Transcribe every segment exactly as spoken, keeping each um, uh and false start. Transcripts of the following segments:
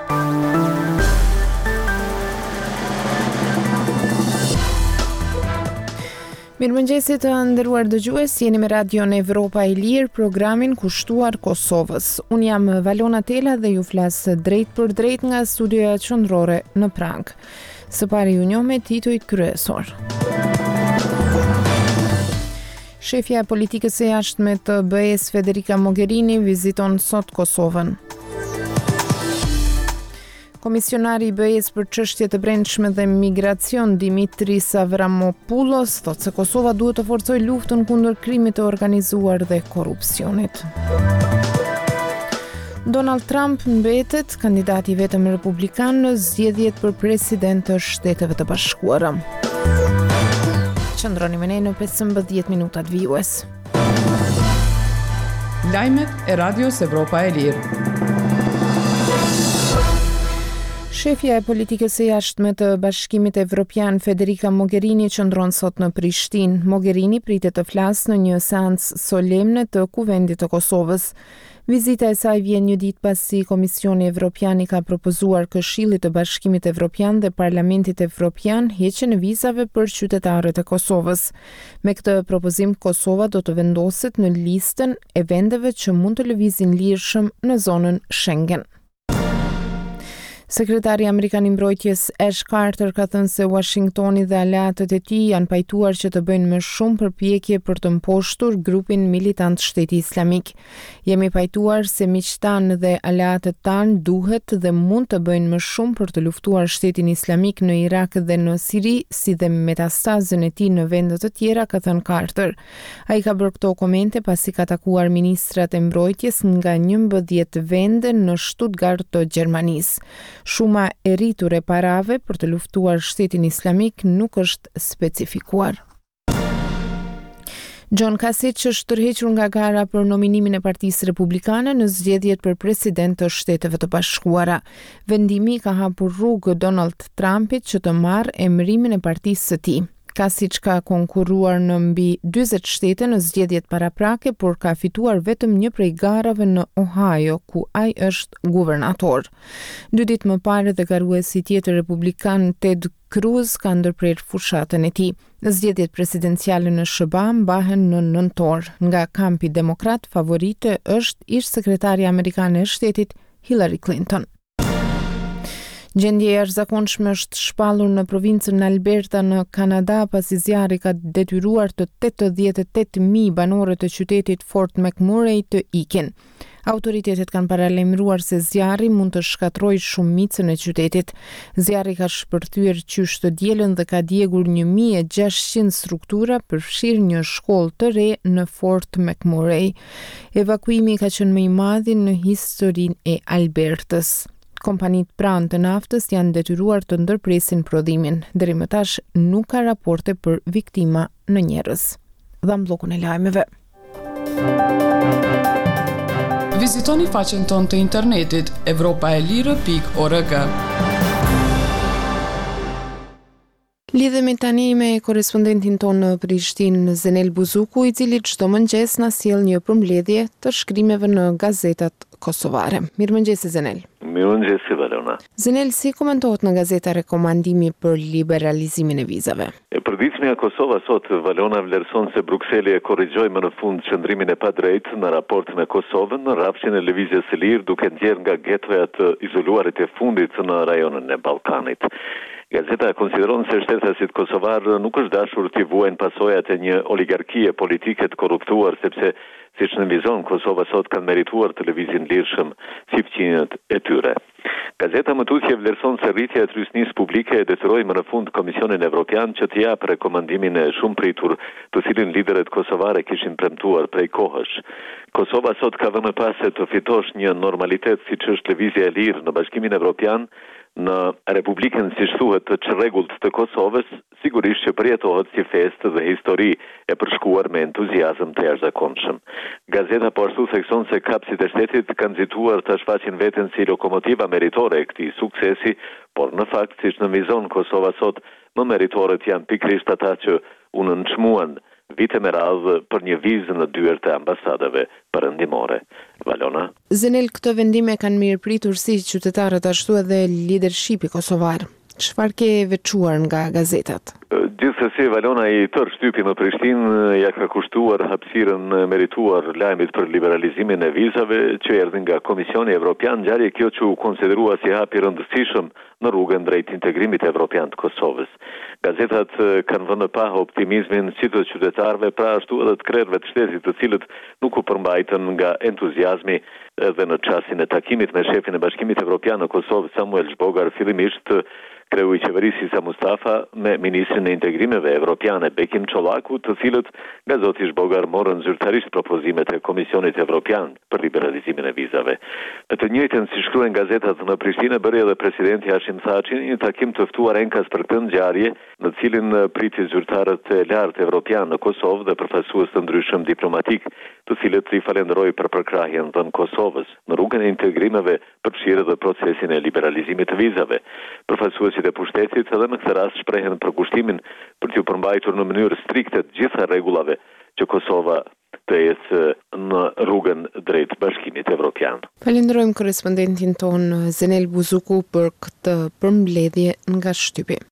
Mirëmëngjesit të nderuar dëgjues, jeni me Radion Evropa e Lirë, programin kushtuar Kosovës. Unë jam Valona Tela dhe ju flas drejt për drejt nga studioja qendrore në Prag. Së pari ju njoh me titujt kryesor. Shefja e politikës së jashtme të B E-s Federica Mogherini viziton sot Kosovën. Komisionari i B E-s për çështje të brendshme dhe migracion Dimitris Avramopoulos thotë se Kosova duhet të forcojë luftën kundër krimit të organizuar dhe korrupsionit. Donald Trump mbetet kandidati vetëm republikan në zgjedhjet për president të Shteteve të Bashkuara. Qëndroni me ne në pesëmbëdhjetë minutat vijues. Lajmet e Radios Evropa e Lirë. Shefja e politikës së jashtme të Bashkimit Evropian Federica Mogherini qëndron sot në Prishtinë. Mogherini pritet të flasë në një seancë solemne të Kuvendit të Kosovës. Vizita e saj vjen një ditë pasi Komisioni Evropian i ka propozuar Këshillit të Bashkimit Evropian dhe Parlamentit Evropian heqjen e vizave për qytetarët e Kosovës. Me këtë propozim, Kosova do të vendoset në listën e vendeve që mund të lëvizin lirshëm në zonën Schengen. Sekretari Amerikan i Mbrojtjes Ash Carter ka thënë se Washingtoni dhe aleatët e tij janë pajtuar që të bëjnë më shumë përpjekje për të mposhtur grupin militant Shteti Islamik. Jemi pajtuar se miqtanë dhe aleatët tanë duhet dhe mund të bëjnë më shumë për të luftuar Shtetin Islamik në Irak dhe në Siri, si dhe metastazën e tij në vende të tjera, ka thënë Carter. Ai ka bërë këto komente pasi ka takuar ministrat e mbrojtjes nga njëmbëdhjetë vende në Stuttgart të Gjermanisë. Shuma e rritur e parave për të luftuar Shtetin Islamik nuk është specifikuar. John Kasich është tërhequr nga gara për nominimin e Partisë Republikane në zgjedhjet për president të Shteteve të Bashkuara. Vendimi ka hapur rrugë Donald Trumpit që të marrë emërimin e partisë së tij. Kasich ka konkurruar në mbi dyzet shtete në zgjedhjet paraprake, por ka fituar vetëm një prej garave në Ohio, ku ai është guvernator. Dy ditë më parë dhe garuesi tjetër republikan Ted Cruz ka ndërprer fushatën e tij. Zgjedhjet presidenciale në S B A mbahen në nëntor. Nga kampi demokrat, favorite është ish sekretarja amerikane e shtetit Hillary Clinton. Gjendje e jashtëzakonshme është shpallur në provincën Alberta në Kanada pasi zjarri ka detyruar të tetëdhjetë e tetë mijë banore të qytetit Fort McMurray të ikin. Autoritetet kanë paralajmëruar se zjarri mund të shkatërrojë shumicën e qytetit. Zjarri ka shpërthyer qysh të dielën dhe ka djegur një mijë e gjashtëqind struktura, përfshirë një shkollë të re në Fort McMurray. Evakuimi ka qenë më i madh në historinë e Albertës. Kompanitë pranë të naftës janë detyruar të ndërpresin prodhimin. Deri më tash nuk ka raporte për viktima në njerëz. Dham bllokun e lajmeve. Vizitoni faqen tonë të internetit evropaelire pikë org. Lidhemi tani me korespondentin tonë në Prishtinë, Zenel Buzuku, i cili çdo mëngjes na sjell një përmbledhje të shkrimeve në gazetat kosovare. Mirëmëngjes Zenel. Mirëmëngjes Valona. Zenel, si komentohet në gazeta rekomandimi për liberalizimin e vizave? E përditshmja Kosova sot, Valona, vlerëson se Brukseli e korrigjoi më në fund qëndrimin e padrejtë në raport me Kosovën në rrafshin e lëvizjes së lirë, duke nxjerrë nga getoja të izoluarit e fundit në rajonin e Ballkanit. Gazeta konsideron se shtetasit kosovar nuk është dashur t'i vuajnë pasojat e një oligarkie politike të korruptuar, sepse siç në vizon Kosova sot kanë merituar të lëvizin lirshëm si fqinjët e tyre. Gazeta më tutje vlerëson se rritja e trysnisë publike e detyroi më në fund Komisionin Evropian që t'i japë rekomandimin e shumë pritur, të cilin liderët kosovare kishin premtuar prej kohësh. Kosova sot ka vënë pas se të fitosh një normalitet siç është lëvizja e lirë në Bashkimin Evropian, në Republikën, siç thuhet, të çrregullt të Kosovës, sigurisht që përjetohet si festë dhe histori e përshkuar me entuziazëm të jashtëzakonshëm. Gazeta po ashtu thekson se kapësit e shtetit kanë nxituar të shfaqin veten si lokomotiva meritore e këtij suksesi, por në fakt, siç nënvizon Kosova sot, më meritorët janë pikërisht ata që u nënçmuan vite me radhë për një vizë në dyert e ambasadave perëndimore. Valona. Zenel, këto vendime kanë mirëpritur si qytetarët ashtu edhe leadershipi kosovar. Çfarë ke veçuar nga gazetat? Gjithsesi, Valona, i tërë shtypi në Prishtinë ja ka kushtuar hapësirën merituar lajmit për liberalizimin e vizave që erdhi nga Komisioni Evropian, ngjarje kjo që u konsiderua si hap i rëndësishëm në rrugën drejt integrimit evropian të Kosovës. Gazetat kanë vënë pa optimizmin si të qytetarëve, pra ashtu edhe të krerëve të shtetit, të cilët nuk u përmbajtën nga entuziazmi edhe në çastin e takimit me shefin e Bashkimit Evropian në Kosovë, Samuel Zhbogar, fillimisht kreu i qeverisë Isa Mustafa me ministrin e integrimeve evropiane Bekim Çollaku, të cilët nga zoti Zhbogar morën zyrtarisht propozimet e Komisionit Evropian për liberalizimin e vizave. Në të njëjtën si shkruajnë gazetat në Prishtinë, bëri edhe presidenti Hashim Thaçi një takim të ftuar enkas për këtë ngjarje, në cilin priti zyrtarët e lartë evropian në Kosovë dhe përfaqësues të ndryshëm diplomatik, të cilët i falenderoi për përkrahjen dhënë Kosovës në rrugën e integrimeve, përfshirë edhe procesin e liberalizimit të vizave. Përfaqësuesit e pushtetit edhe në këtë rast shprehen për kushtimin për t'u përmbajtur në mënyrë strikte të gjitha rregullave që Kosova të jetë në rrugën drejt Bashkimit Evropian. Falenderojmë korrespondentin ton Zenel Buzuku për këtë përmbledhje nga shtypi.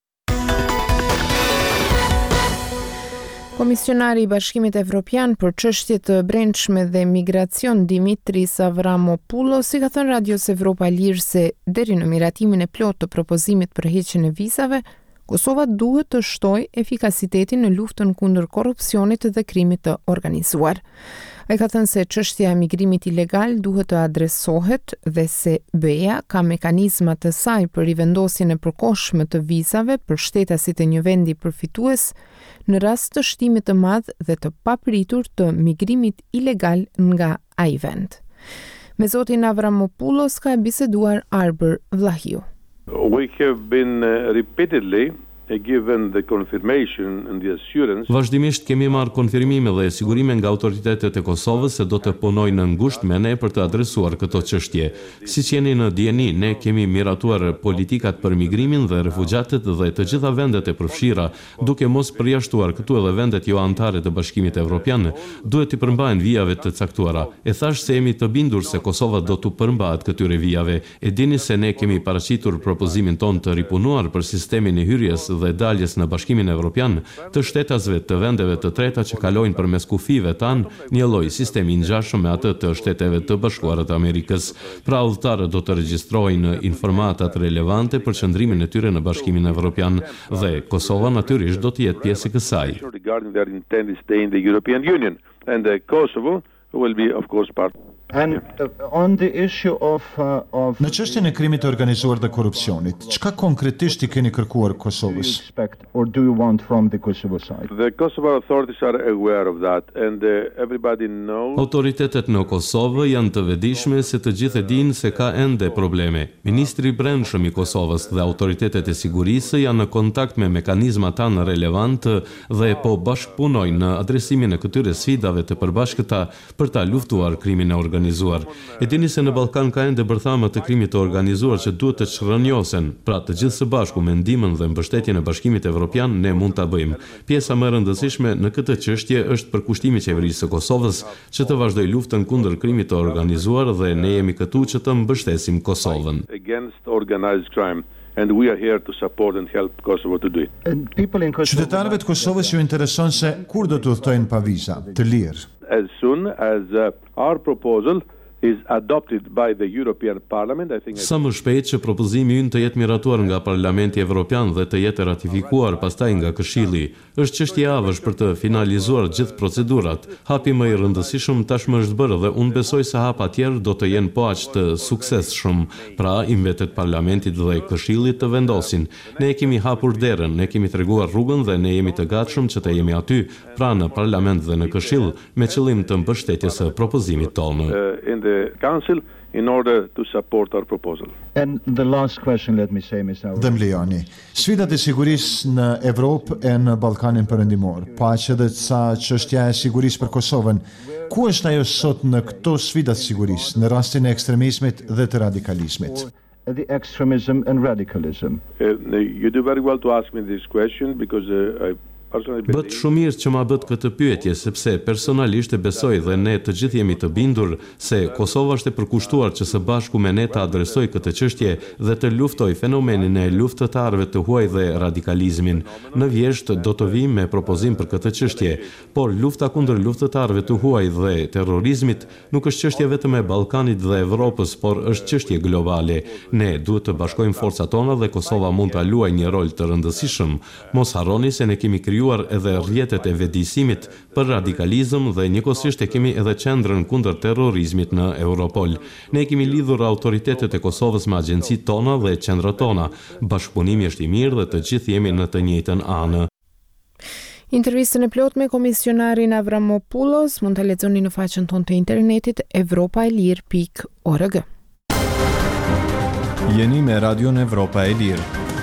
Komisionari i Bashkimit Evropian për çështje të brendshme dhe migracion Dimitris Avramopoulos i ka thënë Radios Evropa Lirë se deri në miratimin e plot të propozimit për heqjen e vizave, Kosova duhet të shtojë efikasitetin në luftën kundër korrupsionit dhe krimit të organizuar. Ai ka thënë se çështja e migrimit ilegal duhet të adresohet dhe se B E-ja ka mekanizma të saj për rivendosjen e përkohshme të vizave për shtetasit e një vendi përfitues në rast të shtimit të madh dhe të papritur të migrimit ilegal nga ai vend. Me zotin Avramopoulos ka biseduar Arber Vlahiu. We have been uh, repeatedly given the confirmation and the assurance. Vazhdimisht kemi marrë konfirmime dhe sigurime nga autoritetet e Kosovës se do të punojnë në ngushtë me ne për të adresuar këto çështje. Siç jeni në dieni, ne kemi miratuar politikat për migrimin dhe refugjatët dhe të gjitha vendet e përfshira, duke mos përjashtuar këtu edhe vendet jo anëtare të Bashkimit Evropian, duhet të përmbahen vijave të caktuara. E thash se jemi të bindur se Kosova do të përmbahet këtyre vijave. E dini se ne kemi paraqitur propozimin ton të ripunuar për sistemin e hyrjes dhe daljes në Bashkimin Evropian të shtetasve të vendeve të treta që kalojnë përmes kufive tan, një lloj sistemi i ngjashëm me atë të shteteve të Bashkuara të Amerikës. Pra udhëtarët do të regjistrojnë informatat relevante për qëndrimin e tyre në Bashkimin Evropian dhe Kosova natyrisht do të jetë pjesë e kësaj. Will be of course part. And uh, on the issue of uh, of Në çështjen e krimit të organizuar dhe korrupsionit, çka konkretisht i keni kërkuar Kosovës? Expect or do you want from the Kosovo side? The Kosovo authorities are aware of that and uh, everybody knows. Autoritetet në Kosovë janë të vetëdijshme se të gjithë e dinë se ka ende probleme. Ministri i Brendshëm i Kosovës dhe autoritetet e sigurisë janë në kontakt me mekanizmat tanë relevant dhe po bashkëpunojnë në adresimin e këtyre sfidave të përbashkëta për ta luftuar krimin e organizuar. E dini se në Ballkan ka ende bërthama të krimit të organizuar që duhet të çrrënjosen. Pra të gjithë së bashku me ndihmën dhe mbështetjen e Bashkimit Evropian ne mund ta bëjmë. Pjesa më e rëndësishme në këtë çështje është përkushtimi i qeverisë së Kosovës që të vazhdojë luftën kundër krimit të organizuar dhe ne jemi këtu që të mbështesim Kosovën. Against organized crime. And we are here to support and help Kosovo to do it. Qytetarëve të Kosovës ju intereson se kur do të udhtojnë pa viza, të lirë. As soon as uh, our proposal is adopted by the European Parliament, I think. Sa më shpejt që propozimi ynë të jetë miratuar nga Parlamenti Evropian dhe të jetë ratifikuar pastaj nga Këshilli, është çështje javësh për të finalizuar gjithë procedurat. Hapi më i rëndësishëm tashmë është bërë dhe unë besoj se hapa tjerë do të jenë po aq të suksesshëm. Pra, i mbetet Parlamentit dhe Këshillit të vendosin. Ne e kemi hapur derën, ne kemi treguar rrugën dhe ne jemi të gatshëm që të jemi aty, pra në Parlament dhe në Këshill, me qëllim të mbështetjes së propozimit tonë. Uh, the Council in order to support our proposal. And the last question, let me say, Mister Dhe më lejoni, sfidat e sigurisë në Evropë e në Ballkanin Perëndimor, paqe dhe ca çështja e sigurisë për Kosovën, ku është ajo sot në këto sfida të sigurisë, në rastin e ekstremizmit dhe të radikalizmit? The extremism and radicalism. Uh, you do very well to ask me this question because uh, I Bët shumë mirë që ma bët këtë pyetje, sepse personalisht e besoj dhe ne të gjithë jemi të bindur se Kosova është e përkushtuar që së bashku me ne të adresoj këtë çështje dhe të luftoj fenomenin e luftëtarëve të huaj dhe radikalizmin. Në vjesht do të vim me propozim për këtë çështje, por lufta kundër luftëtarëve të huaj dhe terrorizmit nuk është çështje vetëm e Ballkanit dhe Evropës, por është çështje globale. Ne duhet të bashkojmë forcat tona dhe Kosova mund ta luajë një rol të rëndësishëm. Mos harroni se ne kemi krijuar edhe rrjetet e vedisimit për radikalizëm dhe njëkohësisht e kemi edhe qendrën kundër terrorizmit në Europol. Ne kemi lidhur autoritetet e Kosovës me agjencitë tona dhe qendrat tona. Bashkëpunimi është i mirë dhe të gjithë jemi në të njëjtën anë. Intervistën e plot me komisionarin Avramopoulos mund ta lexoni në faqen tonë të internetit evropaelir pikë org. Jeni me Radion Evropa e Lirë.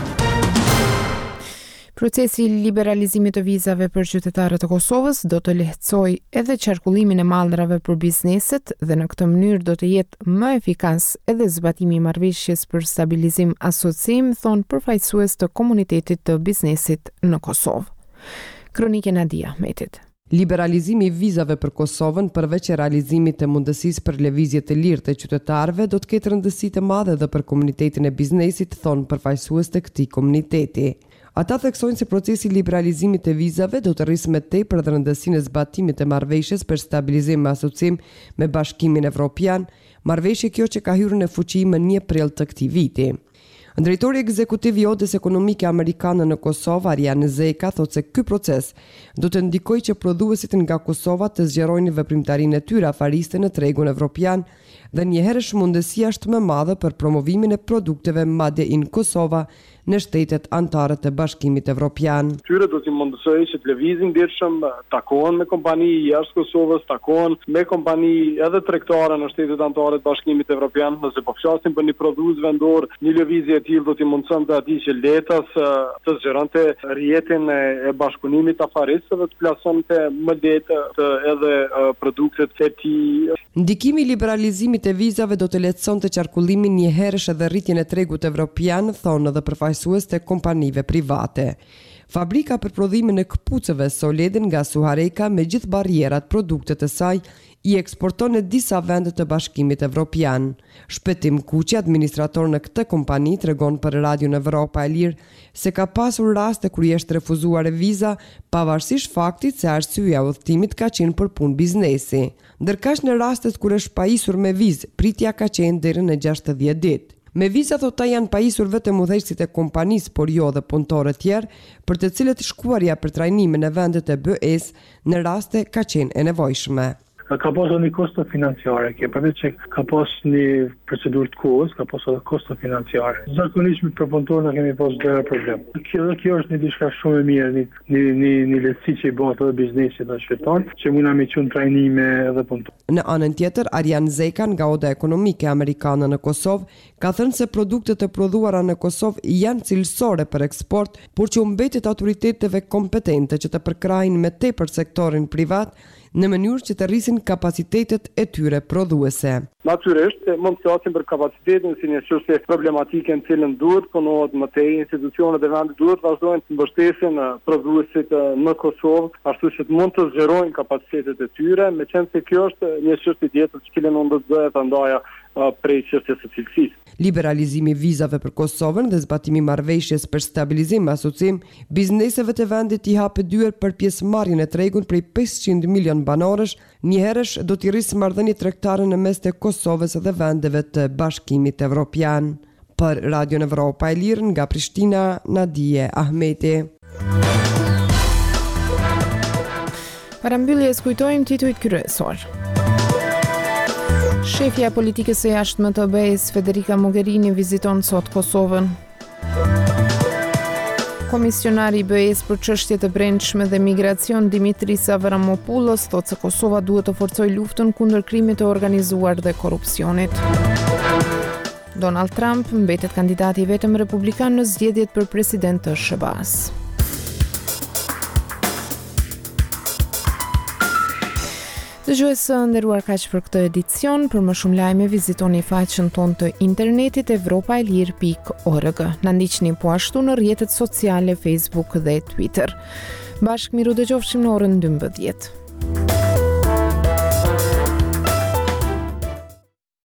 Procesi i liberalizimit të vizave për qytetarët e Kosovës do të lehtësojë edhe qarkullimin e mallrave për bizneset dhe në këtë mënyrë do të jetë më efikas edhe zbatimi i marrëveshjes për stabilizim asocim, thon përfaqësues të komunitetit të biznesit në Kosovë. Kronike Nadia Ahmetit. Liberalizimi i vizave për Kosovën përveç e realizimit të mundësisë për lëvizje të lirë të qytetarëve do të ketë rëndësi të madhe edhe për komunitetin e biznesit, thon përfaqësues të këtij komuniteti. Ata theksojnë se procesi i liberalizimit të vizave do të rrisë më tepër dhe rëndësinë e zbatimit të marrëveshjes për stabilizim me asocim me Bashkimin Evropian, marrëveshje kjo që ka hyrë në fuqi më një prill të këtij viti. Drejtori ekzekutiv i Odës Ekonomike Amerikane në Kosovë, Arjan Zeka, thotë se ky proces do të ndikojë që prodhuesit nga Kosova të zgjerojnë veprimtarinë e tyre afariste në tregun evropian dhe njëherësh mundësia është më madhe për promovimin e produkteve Made in Kosova në shtetet anëtare të Bashkimit Evropian. Tyre do t'i mundësoj që të lëvizin ndershëm, takohen me kompani jashtë Kosovës, takohen me kompani edhe tregtare në shtetet anëtare të Bashkimit Evropian, nëse po flasim për një prodhues vendor, një lëvizje e tillë do t'i mundësonte atij që letas të zgjeronte rrjetin e bashkëpunimit afaristëve, të plasonte më lehtë të edhe produktet e tij. Ndikimi i liberalizimit të vizave do të lehtësonte qarkullimin njëherësh edhe rritjen e tregut evropian, thonë edhe përfaqësues të kompanive private. Fabrika për prodhimin e këpucëve Soleden nga Suhareka me gjithë barrierat produktet e saj i eksporton në disa vende të Bashkimit Evropian. Shpëtim Kuqi, administrator në këtë kompani, tregon për Radion Evropa e Lirë se ka pasur raste kur i është refuzuar viza pavarësisht faktit se arsyeja e udhëtimit ka qenë për punë biznesi. Ndërkaq në rastet kur është pajisur me vizë, pritja ka qenë deri në gjashtëdhjetë ditë. Me viza thota janë pajisur vetëm udhëheqësit e kompanisë, por jo dhe punëtorë tjerë, për të cilët shkuarja për trajnime në vendet e B E S në raste ka qenë e nevojshme. Ka pasur një kosto financiare, kjo përveç që ka pas një procedurë të kohës, ka pasur edhe kosto financiare. Zakonisht me për punëtorë na kemi pas gjëra problem. Kjo dhe kjo është një diçka shumë e mirë, një një një, një lehtësi që i bëhet edhe biznesit në qytetar, që mund na më çon trajnime edhe punëtorë. Në anën tjetër, Arjan Zeka nga Oda Ekonomike Amerikane në Kosovë ka thënë se produktet e prodhuara në Kosovë janë cilësore për eksport, por që u mbetet autoriteteve kompetente që të përkrahin me tepër sektorin privat në mënyrë që të rrisin kapacitetet e tyre prodhuese. Natyrisht, mund të flasim për kapacitetin si një çështje problematike në cilën duhet punohet më tej, institucionet e vendit duhet vazhdojnë të mbështesin prodhuesit në Kosovë, ashtu që të mund të zgjerojnë kapacitetet e tyre, meqense se kjo është një çështje tjetër që cilën unë do të bëhet ndoja prej çështjes së cilësisë. Liberalizimi i vizave për Kosovën dhe zbatimi i marrëveshjes për stabilizim e asocim, bizneseve të vendit i hapë dyer për pjesëmarrjen e tregut prej pesëqind milion banorësh, njëherësh do t'i rrisë marrëdhënie tregtare në mes të Kosovës dhe vendeve të Bashkimit Evropian. Për Radion Evropa e Lirë nga Prishtina, Nadie Ahmeti. Para mbylljes kujtojmë titujt kryesor. Shefja e politikës së jashtme të B E S, Federica Mogherini, viziton sot Kosovën. Komisionari i B E S për çështje të brendshme dhe migracion Dimitris Avramopoulos thotë se Kosova duhet të forcojë luftën kundër krimit të organizuar dhe korrupsionit. Donald Trump mbetet kandidati vetëm republikan në zgjedhjet për president të S B A-s. Dëgjuesë nderuar, kaq për këtë edicion. Për më shumë lajme vizitoni faqen tonë të internetit evropaelir pikë org. Na ndiqni po ashtu në rrjetet sociale Facebook dhe Twitter. Bashkë miru dëgjofshim në orën dymbëdhjetë.